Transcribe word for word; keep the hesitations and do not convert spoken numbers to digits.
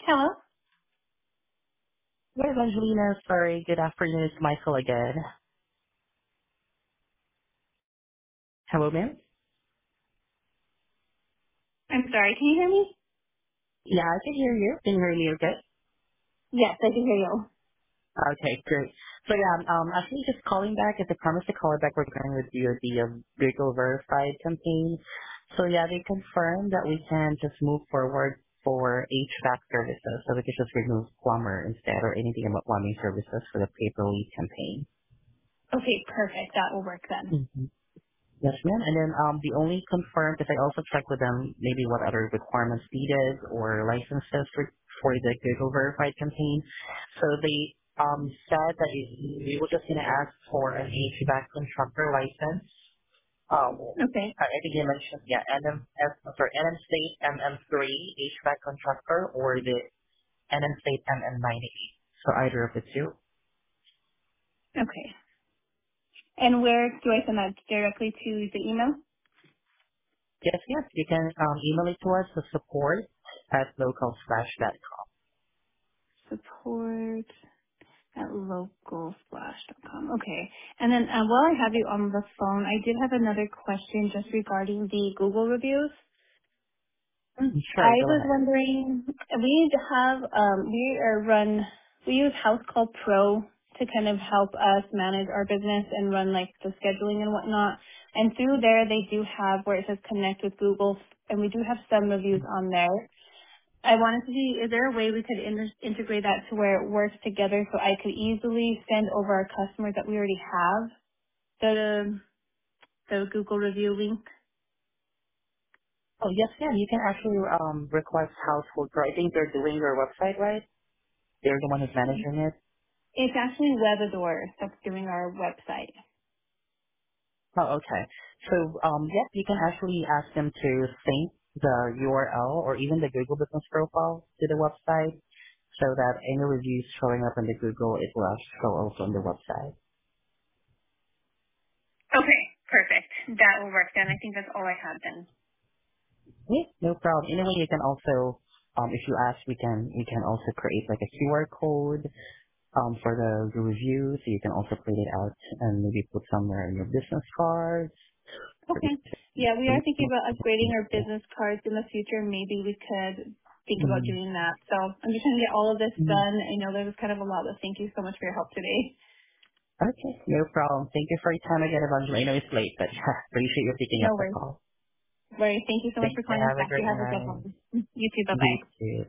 Hello. Yes, Angelina. Sorry. Good afternoon. It's Michael again. Hello, ma'am? I'm sorry. Can you hear me? Yeah, I can hear you. Can you hear me okay? Yes, I can hear you. Okay, great. So yeah, I'm um, actually just calling back. As I promised to call back, we're going with you the um, Google Verified campaign. So yeah, they confirmed that we can just move forward for H V A C services. So we could just remove plumber instead or anything about plumbing services for the paper lead campaign. Okay, perfect. That will work then. Mhm. Yes, ma'am. And then um, the only confirmed, because I also checked with them maybe what other requirements needed or licenses for, for the Google Verified campaign. So they um, said that you- we were just going to ask for an H V A C contractor license. Um, Okay. I I think you mentioned, yeah, N M, S, sorry, N M State M M three H V A C contractor or the N M State M M ninety-eight. So either of the two. Okay. And where do I send that directly to the email? Yes, yes, you can um, email it to us, the support at local slash dot com. Support at localsplash dot com. Okay. And then uh, while I have you on the phone, I did have another question just regarding the Google reviews. Mm, I sure, go was ahead. wondering, we have, um, we are run, we use House Call Pro to kind of help us manage our business and run like the scheduling and whatnot. And through there, they do have where it says connect with Google, and we do have some reviews on there. I wanted to see, is there a way we could in- integrate that to where it works together so I could easily send over our customers that we already have the, the Google review link? Oh, yes, yeah, you can actually um, request household pro. I think they're doing your website, right? They're the one who's managing it. It's actually Webador that's doing our website. Oh, okay. So, um, yes, you can actually ask them to sync the U R L or even the Google Business Profile to the website so that any reviews showing up on the Google, it will show also on the website. Okay, perfect. That will work then. I think that's all I had then. Yeah, no problem. Anyway, you can also, um, if you ask, we can, we can also create like a Q R code um, for the, the review, so you can also print it out and maybe put somewhere in your business cards. Or Okay. Yeah, we are thinking about upgrading our business cards in the future. Maybe we could think about mm doing that. So I'm just trying to get all of this mm done. I know there was kind of a lot, but thank you so much for your help today. Okay, no problem. Thank you for your time again, Evangeline. I know it's late, but appreciate you picking No up the worries. call. Right. Thank you so much Thank for you. calling us Have a back. You great have a good night. one. You too. Bye You bye. too.